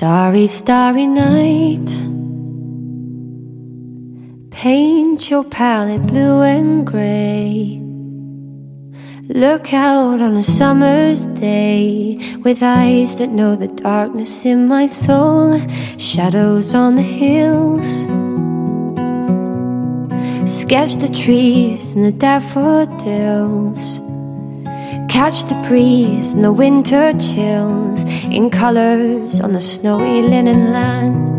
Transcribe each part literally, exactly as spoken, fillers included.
Starry, starry night, paint your palette blue and grey. Look out on a summer's day with eyes that know the darkness in my soul. Shadows on the hills, sketch the trees and the daffodils. Catch the breeze and the winter chills in colors on the snowy linen land.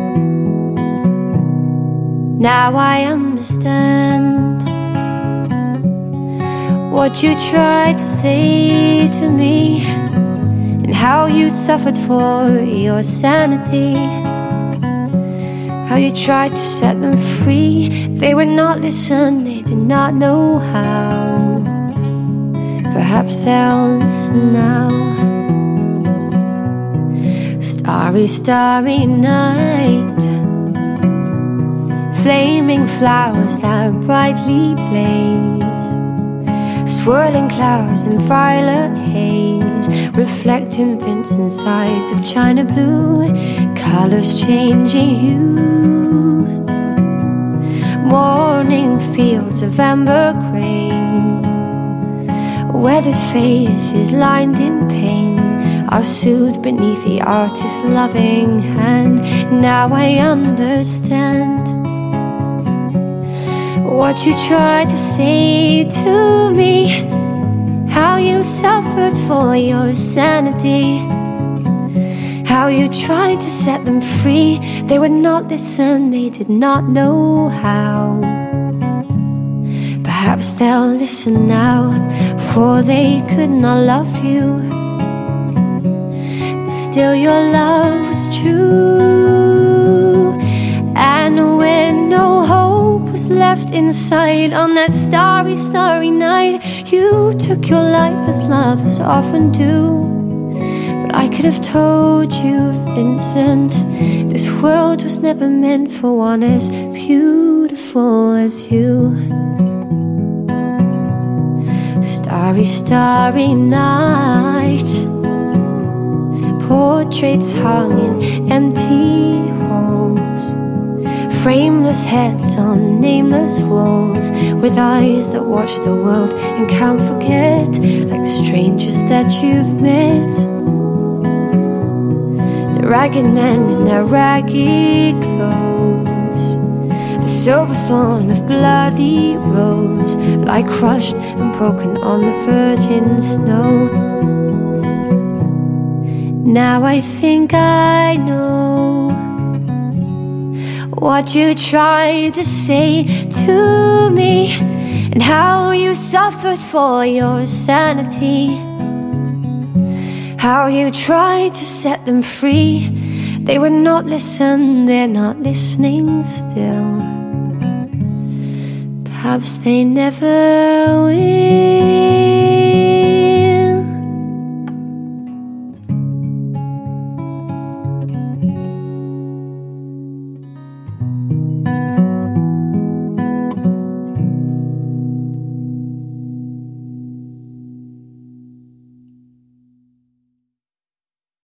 Now I understand what you tried to say to me, and how you suffered for your sanity. How you tried to set them free. They would not listen, they did not know how. Perhaps they'll listen now. Starry, starry night, flaming flowers that brightly blaze, swirling clouds in violet haze, reflecting Vincent's eyes of china blue, colors changing hue. Morning fields of amber grain, weathered faces lined in pain are soothed beneath the artist's loving hand. Now I understand what you tried to say to me, how you suffered for your sanity. How you tried to set them free. They would not listen, they did not know how. Perhaps they'll listen now, for they could not love you, but still your love was true. And when no hope was left inside on that starry, starry night, you took your life as lovers often do. But I could have told you, Vincent, this world was never meant for one as beautiful as you. Starry, starry night, portraits hung in empty halls, frameless heads on nameless walls, with eyes that watch the world and can't forget, like strangers that you've met. The ragged men in their ragged clothes, the silver thorn of bloody rose, lie crushed and broken on the virgin snow. Now I think I know what you tried to say to me, and how you suffered for your sanity. How you tried to set them free. They would not listen, they're not listening still. Perhaps they never will.